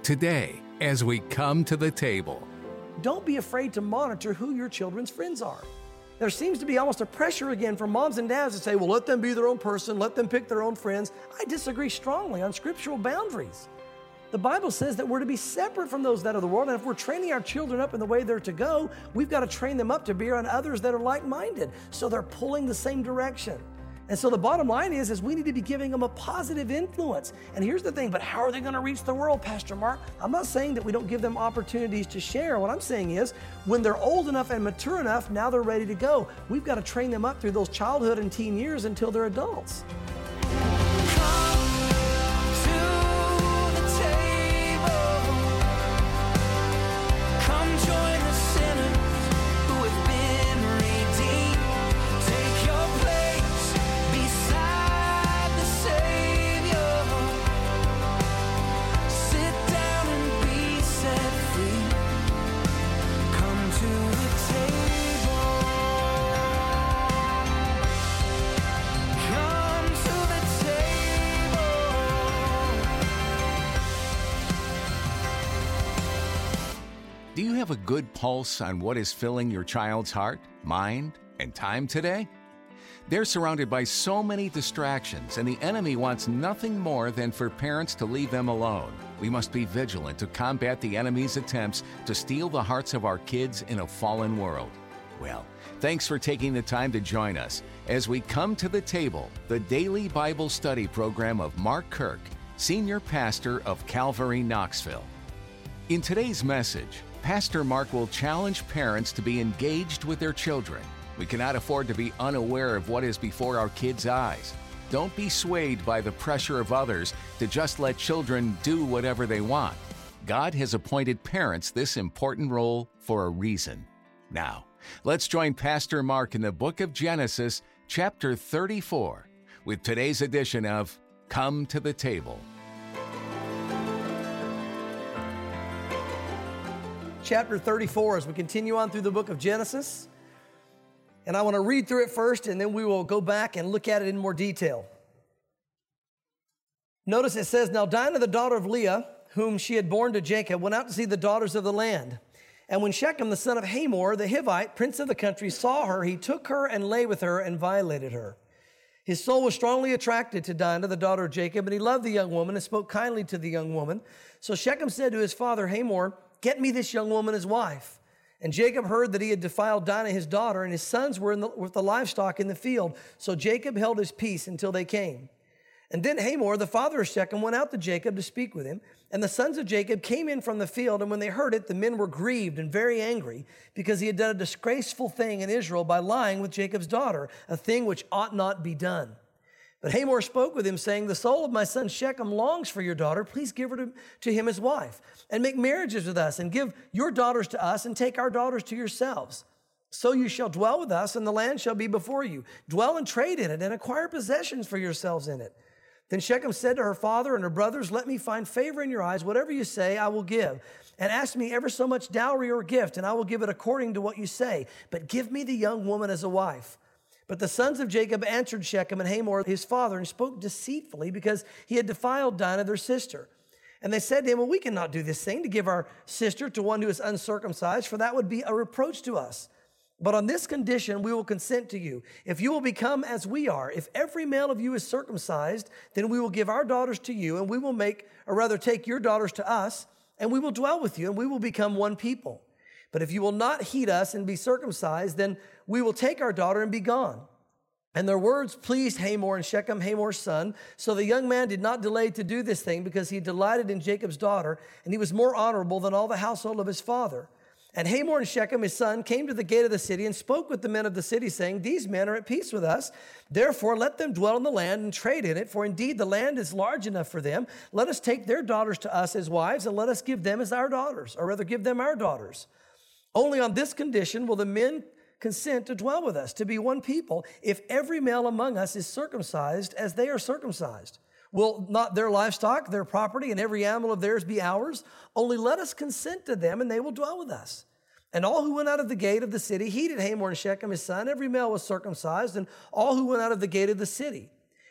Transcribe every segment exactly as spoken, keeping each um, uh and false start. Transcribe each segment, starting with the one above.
today as we come to the table. Don't be afraid to monitor who your children's friends are. There seems to be almost a pressure again from moms and dads to say, well, let them be their own person, let them pick their own friends. I disagree strongly on scriptural boundaries. The Bible says that we're to be separate from those that are the world, and if we're training our children up in the way they're to go, we've got to train them up to be around others that are like-minded, so they're pulling the same direction. And so the bottom line is, is we need to be giving them a positive influence. And here's the thing, but how are they going to reach the world, Pastor Mark? I'm not saying that we don't give them opportunities to share. What I'm saying is, when they're old enough and mature enough, now they're ready to go. We've got to train them up through those childhood and teen years until they're adults. Do you have a good pulse on what is filling your child's heart, mind, and time today? They're surrounded by so many distractions, and the enemy wants nothing more than for parents to leave them alone. We must be vigilant to combat the enemy's attempts to steal the hearts of our kids in a fallen world. Well, thanks for taking the time to join us as we come to the table, the daily Bible study program of Mark Kirk, Senior Pastor of Calvary, Knoxville. In today's message, Pastor Mark will challenge parents to be engaged with their children. We cannot afford to be unaware of what is before our kids' eyes. Don't be swayed by the pressure of others to just let children do whatever they want. God has appointed parents this important role for a reason. Now, let's join Pastor Mark in the book of Genesis, chapter thirty-four, with today's edition of Come to the Table. Chapter thirty-four, as we continue on through the book of Genesis. And I want to read through it first, and then we will go back and look at it in more detail. Notice it says, Now Dinah, the daughter of Leah, whom she had borne to Jacob, went out to see the daughters of the land. And when Shechem, the son of Hamor, the Hivite, prince of the country, saw her, he took her and lay with her and violated her. His soul was strongly attracted to Dinah, the daughter of Jacob, and he loved the young woman and spoke kindly to the young woman. So Shechem said to his father Hamor, Get me this young woman as wife. And Jacob heard that he had defiled Dinah, his daughter, and his sons were in the, with the livestock in the field. So Jacob held his peace until they came. And then Hamor, the father of Shechem, went out to Jacob to speak with him. And the sons of Jacob came in from the field, and when they heard it, the men were grieved and very angry, because he had done a disgraceful thing in Israel by lying with Jacob's daughter, a thing which ought not be done. But Hamor spoke with him, saying, The soul of my son Shechem longs for your daughter. Please give her to, to him as wife, and make marriages with us, and give your daughters to us, and take our daughters to yourselves. So you shall dwell with us, and the land shall be before you. Dwell and trade in it, and acquire possessions for yourselves in it. Then Shechem said to her father and her brothers, Let me find favor in your eyes. Whatever you say, I will give. And ask me ever so much dowry or gift, and I will give it according to what you say. But give me the young woman as a wife. But the sons of Jacob answered Shechem and Hamor, his father, and spoke deceitfully, because he had defiled Dinah, their sister. And they said to him, Well, we cannot do this thing, to give our sister to one who is uncircumcised, for that would be a reproach to us. But on this condition we will consent to you. If you will become as we are, if every male of you is circumcised, then we will give our daughters to you, and we will make, or rather take your daughters to us, and we will dwell with you, and we will become one people. But if you will not heed us and be circumcised, then we will take our daughter and be gone. And their words pleased Hamor and Shechem, Hamor's son. So the young man did not delay to do this thing, because he delighted in Jacob's daughter, and he was more honorable than all the household of his father. And Hamor and Shechem, his son, came to the gate of the city and spoke with the men of the city, saying, These men are at peace with us. Therefore, let them dwell in the land and trade in it, for indeed the land is large enough for them. Let us take their daughters to us as wives, and let us give them as our daughters, or rather give them our daughters. Only on this condition will the men consent to dwell with us, to be one people, if every male among us is circumcised as they are circumcised. Will not their livestock, their property, and every animal of theirs be ours? Only let us consent to them, and they will dwell with us. And all who went out of the gate of the city heeded Hamor and Shechem his son. Every male was circumcised, and all who went out of the gate of the city.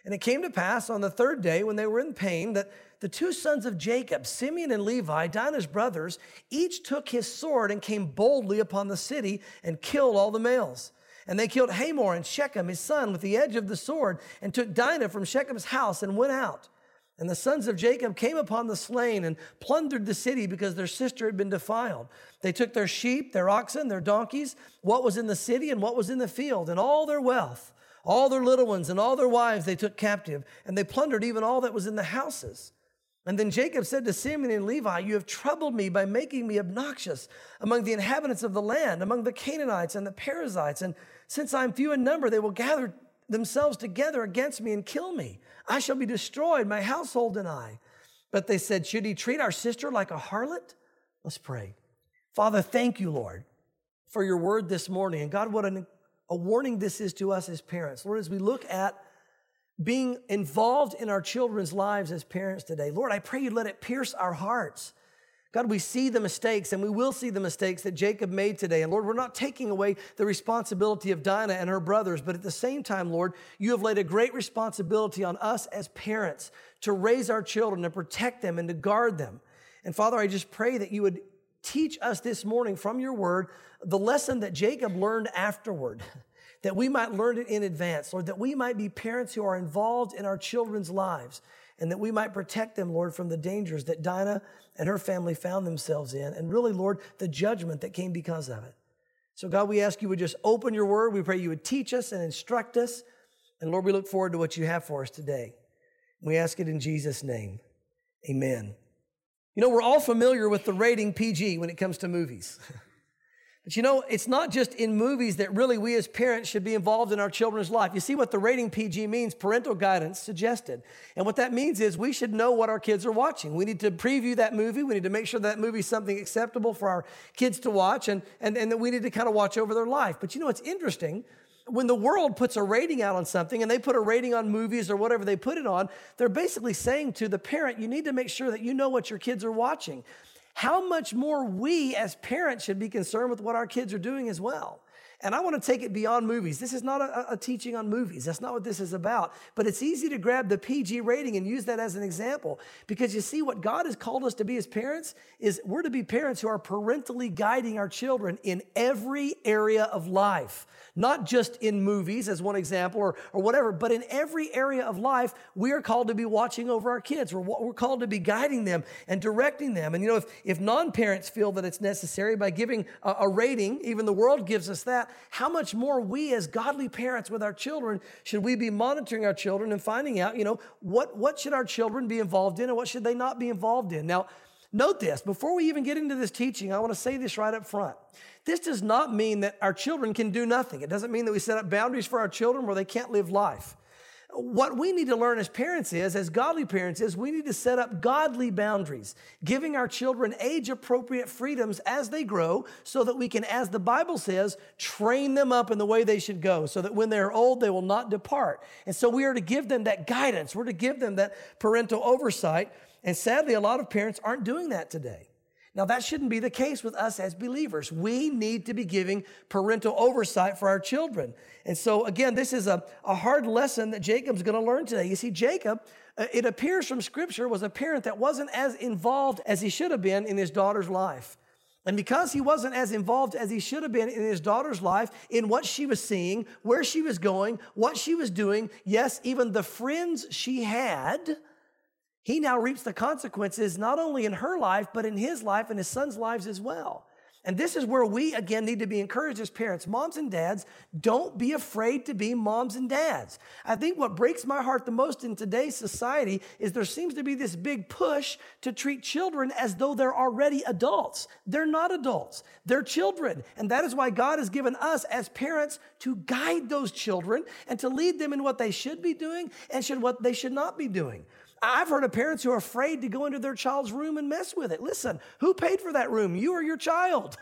And it came to pass on the third day when they were in pain that the two sons of Jacob, Simeon and Levi, Dinah's brothers, each took his sword and came boldly upon the city and killed all the males. And they killed Hamor and Shechem, his son, with the edge of the sword, and took Dinah from Shechem's house and went out. And the sons of Jacob came upon the slain and plundered the city because their sister had been defiled. They took their sheep, their oxen, their donkeys, what was in the city and what was in the field, and all their wealth. All their little ones and all their wives they took captive, and they plundered even all that was in the houses. And then Jacob said to Simeon and Levi, you have troubled me by making me obnoxious among the inhabitants of the land, among the Canaanites and the Perizzites. And since I am few in number, they will gather themselves together against me and kill me. I shall be destroyed, my household and I. But they said, should he treat our sister like a harlot? Let's pray. Father, thank you, Lord, for your word this morning. And God, what an A warning this is to us as parents. Lord, as we look at being involved in our children's lives as parents today, Lord, I pray you let it pierce our hearts. God, we see the mistakes, and we will see the mistakes that Jacob made today. And Lord, we're not taking away the responsibility of Dinah and her brothers, but at the same time, Lord, you have laid a great responsibility on us as parents to raise our children and protect them and to guard them. And Father, I just pray that you would teach us this morning from your word the lesson that Jacob learned afterward, that we might learn it in advance, Lord, that we might be parents who are involved in our children's lives, and that we might protect them, Lord, from the dangers that Dinah and her family found themselves in, and really, Lord, the judgment that came because of it. So God, we ask you would just open your word. We pray you would teach us and instruct us, and Lord, we look forward to what you have for us today. We ask it in Jesus' name. Amen. You know, we're all familiar with the rating P G when it comes to movies. But you know, it's not just in movies that really we as parents should be involved in our children's life. You see what the rating P G means? Parental guidance suggested. And what that means is we should know what our kids are watching. We need to preview that movie. We need to make sure that movie is something acceptable for our kids to watch, and, and, and that we need to kind of watch over their life. But you know, it's interesting. When the world puts a rating out on something and they put a rating on movies or whatever they put it on, they're basically saying to the parent, you need to make sure that you know what your kids are watching. How much more we as parents should be concerned with what our kids are doing as well. And I want to take it beyond movies. This is not a, a teaching on movies. That's not what this is about. But it's easy to grab the P G rating and use that as an example. Because you see, what God has called us to be as parents is we're to be parents who are parentally guiding our children in every area of life. Not just in movies, as one example, or, or whatever, but in every area of life, we are called to be watching over our kids. We're, we're called to be guiding them and directing them. And you know, if, if non-parents feel that it's necessary by giving a, a rating, even the world gives us that, how much more we as godly parents with our children should we be monitoring our children and finding out, you know, what, what should our children be involved in and what should they not be involved in? Now, note this, before we even get into this teaching, I want to say this right up front. This does not mean that our children can do nothing. It doesn't mean that we set up boundaries for our children where they can't live life. What we need to learn as parents is, as godly parents is, we need to set up godly boundaries, giving our children age-appropriate freedoms as they grow so that we can, as the Bible says, train them up in the way they should go so that when they're old, they will not depart. And so we are to give them that guidance. We're to give them that parental oversight. And sadly, a lot of parents aren't doing that today. Now, that shouldn't be the case with us as believers. We need to be giving parental oversight for our children. And so, again, this is a, a hard lesson that Jacob's going to learn today. You see, Jacob, uh, it appears from Scripture, was a parent that wasn't as involved as he should have been in his daughter's life. And because he wasn't as involved as he should have been in his daughter's life, in what she was seeing, where she was going, what she was doing, yes, even the friends she had, he now reaps the consequences not only in her life, but in his life and his son's lives as well. And this is where we, again, need to be encouraged as parents. Moms and dads, don't be afraid to be moms and dads. I think what breaks my heart the most in today's society is there seems to be this big push to treat children as though they're already adults. They're not adults. They're children. And that is why God has given us as parents to guide those children and to lead them in what they should be doing and should what they should not be doing. I've heard of parents who are afraid to go into their child's room and mess with it. Listen, who paid for that room? You or your child?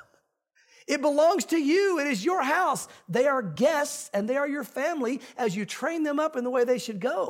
It belongs to you. It is your house. They are guests and they are your family as you train them up in the way they should go.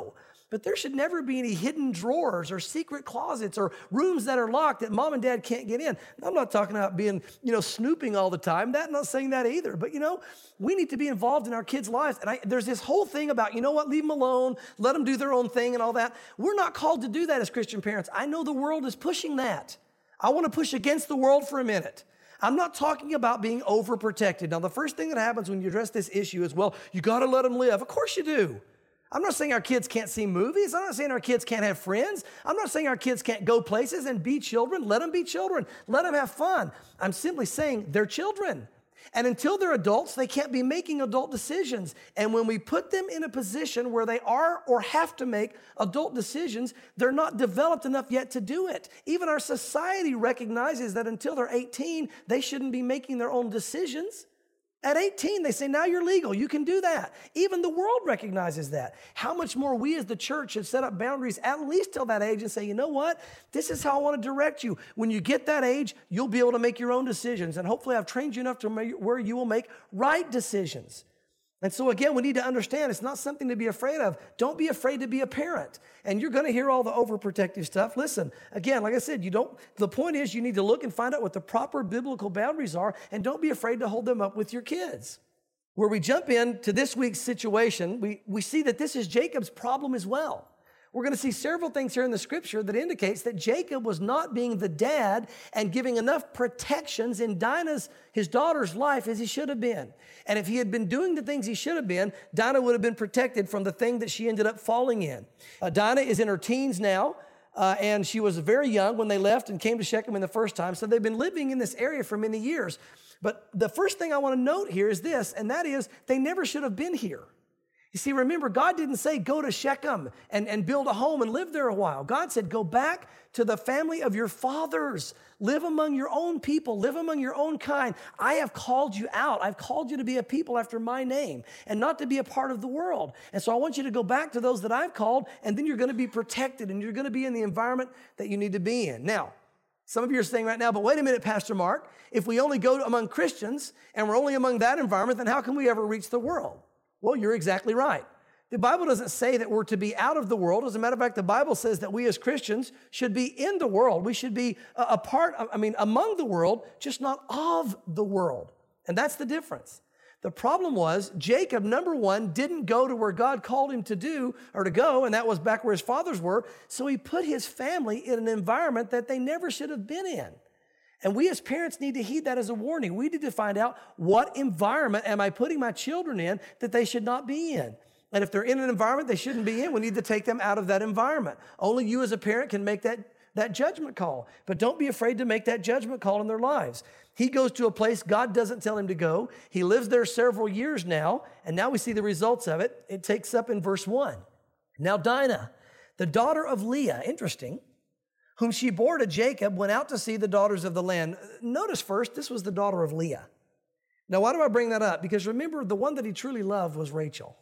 But there should never be any hidden drawers or secret closets or rooms that are locked that mom and dad can't get in. I'm not talking about being, you know, snooping all the time. That, I'm not saying that either. But, you know, we need to be involved in our kids' lives. And I, there's this whole thing about, you know what, leave them alone, let them do their own thing and all that. We're not called to do that as Christian parents. I know the world is pushing that. I want to push against the world for a minute. I'm not talking about being overprotected. Now, the first thing that happens when you address this issue is, well, you got to let them live. Of course you do. I'm not saying our kids can't see movies. I'm not saying our kids can't have friends. I'm not saying our kids can't go places and be children. Let them be children. Let them have fun. I'm simply saying they're children. And until they're adults, they can't be making adult decisions. And when we put them in a position where they are or have to make adult decisions, they're not developed enough yet to do it. Even our society recognizes that until they're eighteen, they shouldn't be making their own decisions. At eighteen, they say, now you're legal. You can do that. Even the world recognizes that. How much more we as the church should set up boundaries at least till that age and say, you know what? This is how I want to direct you. When you get that age, you'll be able to make your own decisions. And hopefully I've trained you enough to where you will make right decisions. And so again, we need to understand it's not something to be afraid of. Don't be afraid to be a parent. And you're going to hear all the overprotective stuff. Listen, again, like I said, you don't, the point is you need to look and find out what the proper biblical boundaries are, and don't be afraid to hold them up with your kids. Where we jump into this week's situation, we, we see that this is Jacob's problem as well. We're going to see several things here in the scripture that indicates that Jacob was not being the dad and giving enough protections in Dinah's, his daughter's life as he should have been. And if he had been doing the things he should have been, Dinah would have been protected from the thing that she ended up falling in. Uh, Dinah is in her teens now, uh, and she was very young when they left and came to Shechem in the first time. So they've been living in this area for many years. But the first thing I want to note here is this, and that is they never should have been here. You see, remember, God didn't say go to Shechem and, and build a home and live there a while. God said go back to the family of your fathers. Live among your own people. Live among your own kind. I have called you out. I've called you to be a people after my name and not to be a part of the world. And so I want you to go back to those that I've called, and then you're going to be protected and you're going to be in the environment that you need to be in. Now, some of you are saying right now, but wait a minute, Pastor Mark, if we only go among Christians and we're only among that environment, then how can we ever reach the world? Well, you're exactly right. The Bible doesn't say that we're to be out of the world. As a matter of fact, the Bible says that we as Christians should be in the world. We should be a part, I mean, among the world, just not of the world. And that's the difference. The problem was Jacob, number one, didn't go to where God called him to do or to go, and that was back where his fathers were. So he put his family in an environment that they never should have been in. And we as parents need to heed that as a warning. We need to find out what environment am I putting my children in that they should not be in. And if they're in an environment they shouldn't be in, we need to take them out of that environment. Only you as a parent can make that, that judgment call. But don't be afraid to make that judgment call in their lives. He goes to a place God doesn't tell him to go. He lives there several years now, and now we see the results of it. It takes up in verse one. Now Dinah, the daughter of Leah, interesting, whom she bore to Jacob, went out to see the daughters of the land. Notice first, this was the daughter of Leah. Now, why do I bring that up? Because remember, the one that he truly loved was Rachel.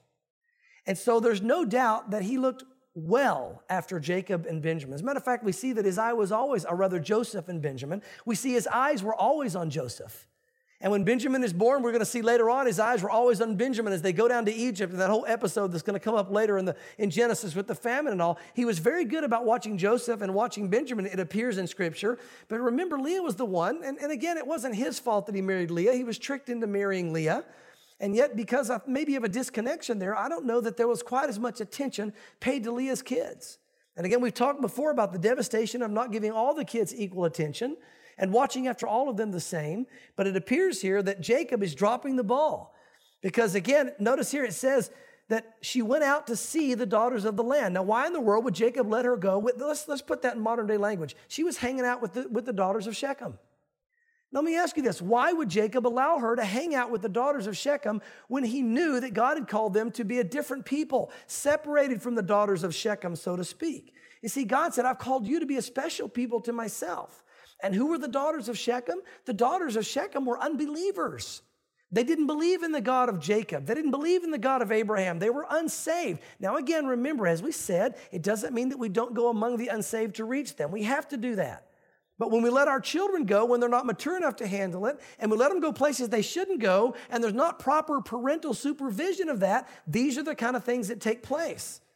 And so there's no doubt that he looked well after Jacob and Benjamin. As a matter of fact, we see that his eye was always, or rather Joseph and Benjamin, we see his eyes were always on Joseph. And when Benjamin is born, we're going to see later on, his eyes were always on Benjamin as they go down to Egypt. And that whole episode that's going to come up later in the in Genesis with the famine and all, he was very good about watching Joseph and watching Benjamin. It appears in Scripture. But remember, Leah was the one. And, and again, it wasn't his fault that he married Leah. He was tricked into marrying Leah. And yet, because of maybe of a disconnection there, I don't know that there was quite as much attention paid to Leah's kids. And again, we've talked before about the devastation of not giving all the kids equal attention and watching after all of them the same. But it appears here that Jacob is dropping the ball. Because again, notice here it says that she went out to see the daughters of the land. Now, why in the world would Jacob let her go? With, let's, let's put that in modern day language. She was hanging out with the, with the daughters of Shechem. Now, let me ask you this. Why would Jacob allow her to hang out with the daughters of Shechem when he knew that God had called them to be a different people, separated from the daughters of Shechem, so to speak? You see, God said, I've called you to be a special people to myself. And who were the daughters of Shechem? The daughters of Shechem were unbelievers. They didn't believe in the God of Jacob. They didn't believe in the God of Abraham. They were unsaved. Now again, remember, as we said, it doesn't mean that we don't go among the unsaved to reach them. We have to do that. But when we let our children go, when they're not mature enough to handle it, and we let them go places they shouldn't go, and there's not proper parental supervision of that, these are the kind of things that take place.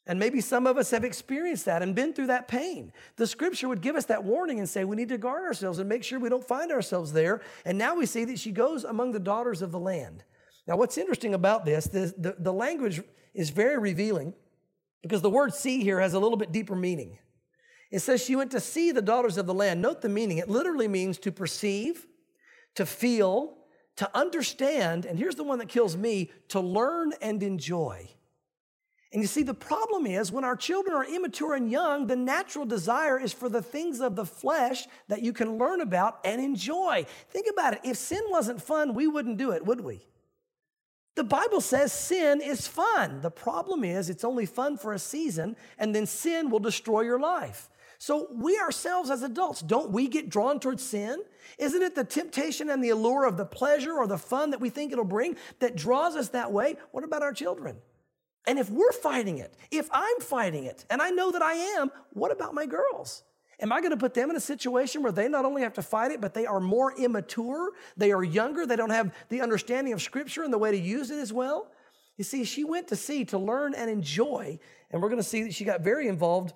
And maybe some of us have experienced that and been through that pain. The scripture would give us that warning and say we need to guard ourselves and make sure we don't find ourselves there. And now we see that she goes among the daughters of the land. Now, what's interesting about this, the, the, the language is very revealing because the word see here has a little bit deeper meaning. It says she went to see the daughters of the land. Note the meaning. It literally means to perceive, to feel, to understand, and here's the one that kills me, to learn and enjoy. And you see, the problem is when our children are immature and young, the natural desire is for the things of the flesh that you can learn about and enjoy. Think about it. If sin wasn't fun, we wouldn't do it, would we? The Bible says sin is fun. The problem is it's only fun for a season, and then sin will destroy your life. So we ourselves as adults, don't we get drawn towards sin? Isn't it the temptation and the allure of the pleasure or the fun that we think it'll bring that draws us that way? What about our children? And if we're fighting it, if I'm fighting it, and I know that I am, what about my girls? Am I going to put them in a situation where they not only have to fight it, but they are more immature, they are younger, they don't have the understanding of Scripture and the way to use it as well? You see, she went to see, to learn and enjoy, and we're going to see that she got very involved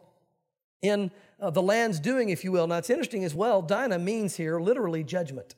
in uh, the land's doing, if you will. Now, it's interesting as well, Dinah means here literally judgment.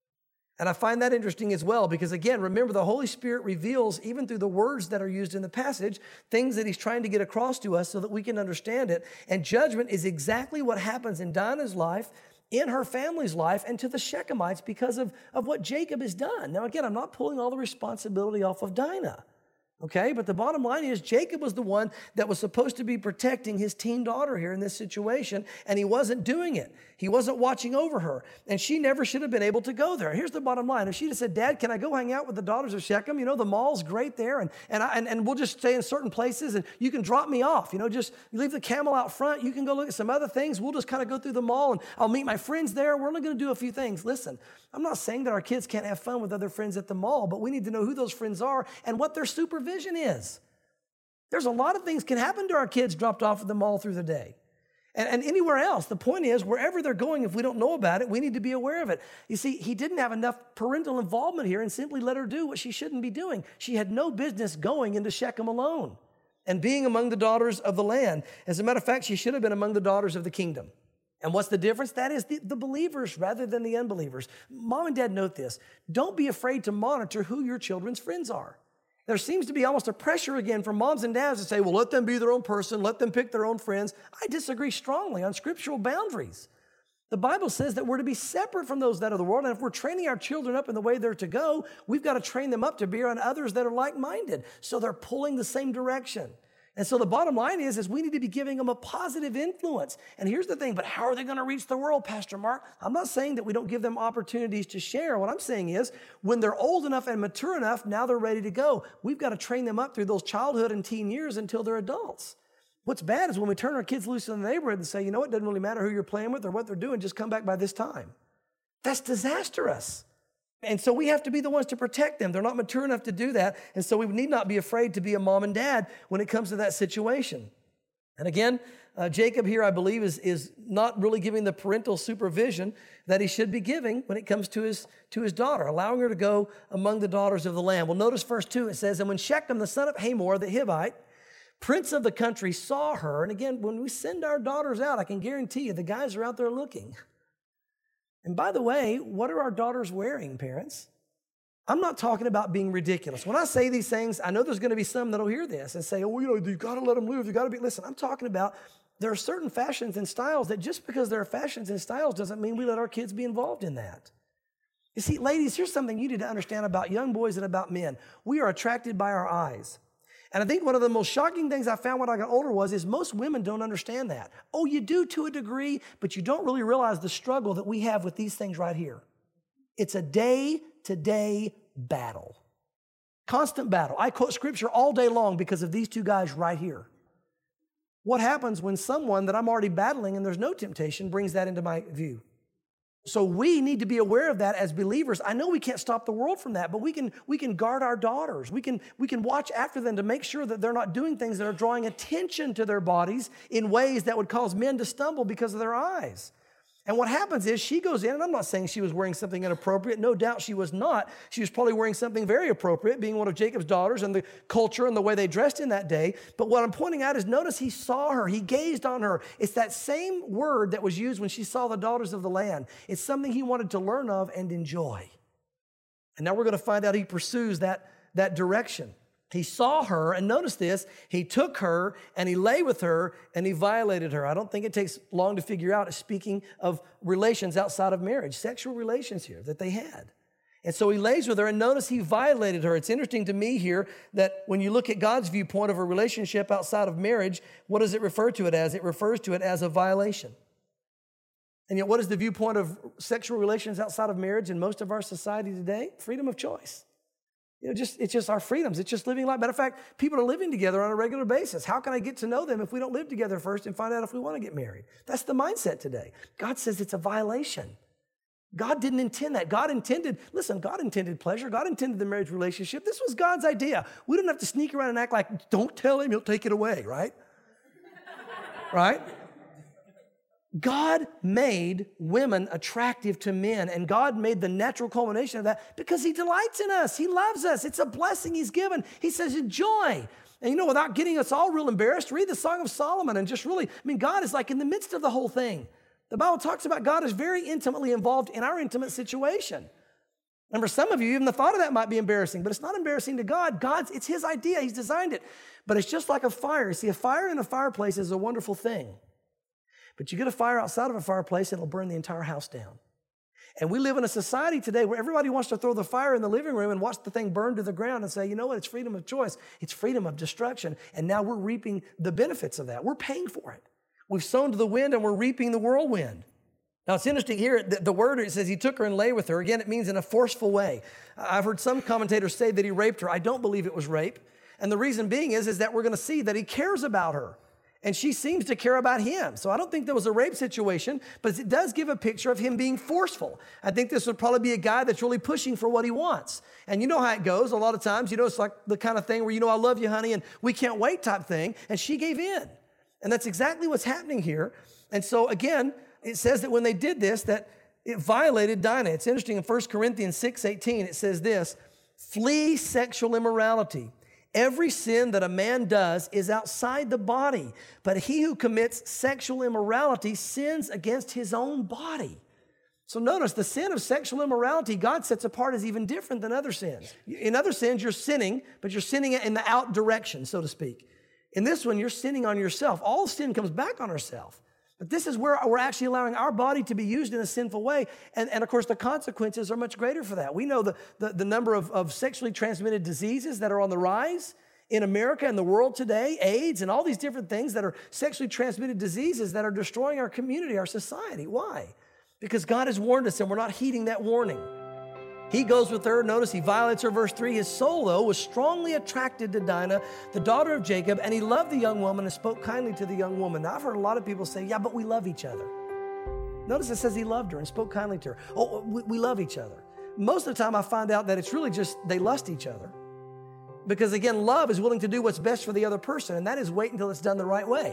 And I find that interesting as well because, again, remember, the Holy Spirit reveals, even through the words that are used in the passage, things that he's trying to get across to us so that we can understand it. And judgment is exactly what happens in Dinah's life, in her family's life, and to the Shechemites because of, of what Jacob has done. Now, again, I'm not pulling all the responsibility off of Dinah. Okay, but the bottom line is Jacob was the one that was supposed to be protecting his teen daughter here in this situation, and he wasn't doing it. He wasn't watching over her, and she never should have been able to go there. Here's the bottom line. If she'd have said, Dad, can I go hang out with the daughters of Shechem? You know, the mall's great there, and, and, I, and, and we'll just stay in certain places, and you can drop me off. You know, just leave the camel out front. You can go look at some other things. We'll just kind of go through the mall, and I'll meet my friends there. We're only going to do a few things. Listen, I'm not saying that our kids can't have fun with other friends at the mall, but we need to know who those friends are and what their supervision is. There's a lot of things can happen to our kids dropped off at the mall through the day. And, and anywhere else. The point is, wherever they're going, if we don't know about it, we need to be aware of it. You see, he didn't have enough parental involvement here and simply let her do what she shouldn't be doing. She had no business going into Shechem alone and being among the daughters of the land. As a matter of fact, she should have been among the daughters of the kingdom. And what's the difference? That is the, the believers rather than the unbelievers. Mom and Dad, note this. Don't be afraid to monitor who your children's friends are. There seems to be almost a pressure again from moms and dads to say, well, let them be their own person, let them pick their own friends. I disagree strongly on scriptural boundaries. The Bible says that we're to be separate from those that are the world, and if we're training our children up in the way they're to go, we've got to train them up to be around others that are like-minded, so they're pulling the same direction. And so the bottom line is, is we need to be giving them a positive influence. And here's the thing, but how are they going to reach the world, Pastor Mark? I'm not saying that we don't give them opportunities to share. What I'm saying is, when they're old enough and mature enough, now they're ready to go. We've got to train them up through those childhood and teen years until they're adults. What's bad is when we turn our kids loose in the neighborhood and say, you know, it doesn't really matter who you're playing with or what they're doing, just come back by this time. That's disastrous. And so we have to be the ones to protect them. They're not mature enough to do that. And so we need not be afraid to be a mom and dad when it comes to that situation. And again, uh, Jacob here, I believe, is, is not really giving the parental supervision that he should be giving when it comes to his, to his daughter, allowing her to go among the daughters of the land. Well, notice verse two, it says, and when Shechem, the son of Hamor, the Hivite, prince of the country, saw her, and again, when we send our daughters out, I can guarantee you the guys are out there looking. And by the way, what are our daughters wearing, parents? I'm not talking about being ridiculous. When I say these things, I know there's going to be some that'll hear this and say, oh, you know, you've got to let them live. You've got to be, listen, I'm talking about there are certain fashions and styles that just because there are fashions and styles doesn't mean we let our kids be involved in that. You see, ladies, here's something you need to understand about young boys and about men. We are attracted by our eyes. And I think one of the most shocking things I found when I got older was is most women don't understand that. Oh, you do to a degree, but you don't really realize the struggle that we have with these things right here. It's a day-to-day battle. Constant battle. I quote scripture all day long because of these two guys right here. What happens when someone that I'm already battling and there's no temptation brings that into my view? So we need to be aware of that as believers. I know we can't stop the world from that, but we can, we can guard our daughters. We can, we can watch after them to make sure that they're not doing things that are drawing attention to their bodies in ways that would cause men to stumble because of their eyes. And what happens is she goes in, and I'm not saying she was wearing something inappropriate. No doubt she was not. She was probably wearing something very appropriate, being one of Jacob's daughters and the culture and the way they dressed in that day. But what I'm pointing out is notice he saw her. He gazed on her. It's that same word that was used when she saw the daughters of the land. It's something he wanted to learn of and enjoy. And now we're going to find out he pursues that, that direction. He saw her, and notice this, he took her and he lay with her and he violated her. I don't think it takes long to figure out, speaking of relations outside of marriage, sexual relations here that they had. And so he lays with her, and notice he violated her. It's interesting to me here that when you look at God's viewpoint of a relationship outside of marriage, what does it refer to it as? It refers to it as a violation. And yet what is the viewpoint of sexual relations outside of marriage in most of our society today? Freedom of choice. You know, just it's just our freedoms. It's just living life. Matter of fact, people are living together on a regular basis. How can I get to know them if we don't live together first and find out if we want to get married? That's the mindset today. God says it's a violation. God didn't intend that. God intended, listen, God intended pleasure. God intended the marriage relationship. This was God's idea. We don't have to sneak around and act like, don't tell him, he'll take it away, right? Right? God made women attractive to men, and God made the natural culmination of that because he delights in us. He loves us. It's a blessing he's given. He says, enjoy. And you know, without getting us all real embarrassed, read the Song of Solomon and just really, I mean, God is like in the midst of the whole thing. The Bible talks about God is very intimately involved in our intimate situation. And for some of you, even the thought of that might be embarrassing, but it's not embarrassing to God. God's, it's his idea. He's designed it. But it's just like a fire. See, a fire in a fireplace is a wonderful thing. But you get a fire outside of a fireplace, and it'll burn the entire house down. And we live in a society today where everybody wants to throw the fire in the living room and watch the thing burn to the ground and say, you know what, it's freedom of choice. It's freedom of destruction. And now we're reaping the benefits of that. We're paying for it. We've sown to the wind and we're reaping the whirlwind. Now, it's interesting here, the, the word, it says he took her and lay with her. Again, it means in a forceful way. I've heard some commentators say that he raped her. I don't believe it was rape. And the reason being is, is that we're going to see that he cares about her. And she seems to care about him. So I don't think there was a rape situation, but it does give a picture of him being forceful. I think this would probably be a guy that's really pushing for what he wants. And you know how it goes. A lot of times, you know, it's like the kind of thing where, you know, I love you, honey, and we can't wait type thing. And she gave in. And that's exactly what's happening here. And so again, it says that when they did this, that it violated Dinah. It's interesting in First Corinthians six eighteen, it says this, flee sexual immorality. Every sin that a man does is outside the body, but he who commits sexual immorality sins against his own body. So notice the sin of sexual immorality God sets apart is even different than other sins. In other sins, you're sinning, but you're sinning in the out direction, so to speak. In this one, you're sinning on yourself. All sin comes back on ourselves. But this is where we're actually allowing our body to be used in a sinful way. And, and of course, the consequences are much greater for that. We know the, the, the number of, of sexually transmitted diseases that are on the rise in America and the world today, AIDS and all these different things that are sexually transmitted diseases that are destroying our community, our society. Why? Because God has warned us and we're not heeding that warning. He goes with her. Notice he violates her. Verse three, his soul, though, was strongly attracted to Dinah, the daughter of Jacob, and he loved the young woman and spoke kindly to the young woman. Now, I've heard a lot of people say, yeah, but we love each other. Notice it says he loved her and spoke kindly to her. Oh, we, we love each other. Most of the time I find out that it's really just they lust each other. Because again, love is willing to do what's best for the other person, and that is wait until it's done the right way.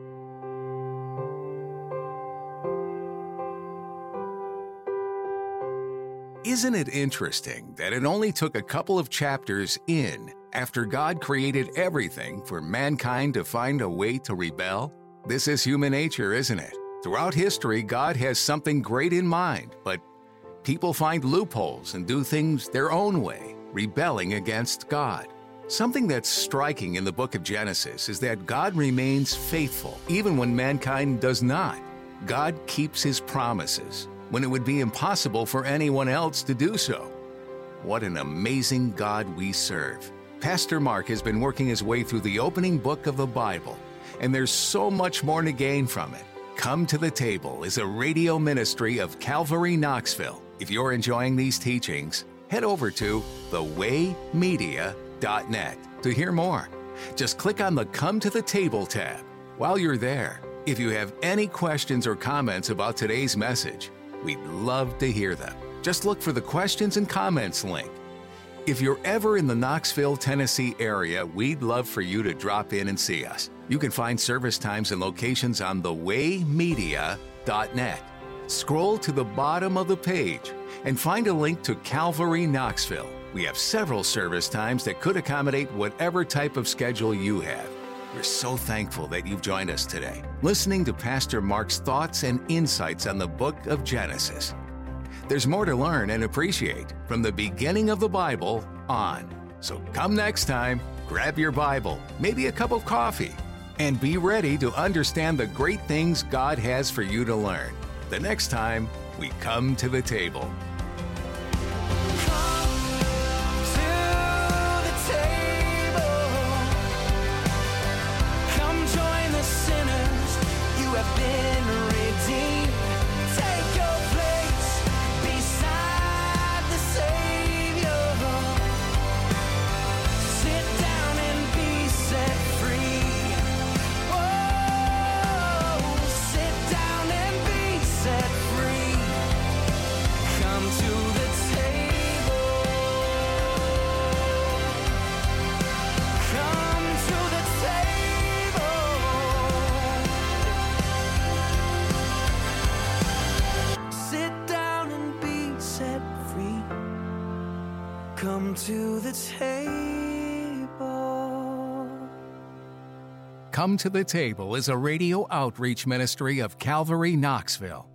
Isn't it interesting that it only took a couple of chapters in after God created everything for mankind to find a way to rebel? This is human nature, isn't it? Throughout history, God has something great in mind, but people find loopholes and do things their own way, rebelling against God. Something that's striking in the book of Genesis is that God remains faithful, even when mankind does not. God keeps his promises when it would be impossible for anyone else to do so. What an amazing God we serve. Pastor Mark has been working his way through the opening book of the Bible, and there's so much more to gain from it. Come to the Table is a radio ministry of Calvary Knoxville. If you're enjoying these teachings, head over to the way media dot net to hear more. Just click on the Come to the Table tab. While you're there, if you have any questions or comments about today's message, we'd love to hear them. Just look for the questions and comments link. If you're ever in the Knoxville, Tennessee area, we'd love for you to drop in and see us. You can find service times and locations on the way media dot net. Scroll to the bottom of the page and find a link to Calvary Knoxville. We have several service times that could accommodate whatever type of schedule you have. We're so thankful that you've joined us today, listening to Pastor Mark's thoughts and insights on the book of Genesis. There's more to learn and appreciate from the beginning of the Bible on. So come next time, grab your Bible, maybe a cup of coffee, and be ready to understand the great things God has for you to learn the next time we come to the table. Come to the table. Come to the Table is a radio outreach ministry of Calvary Knoxville.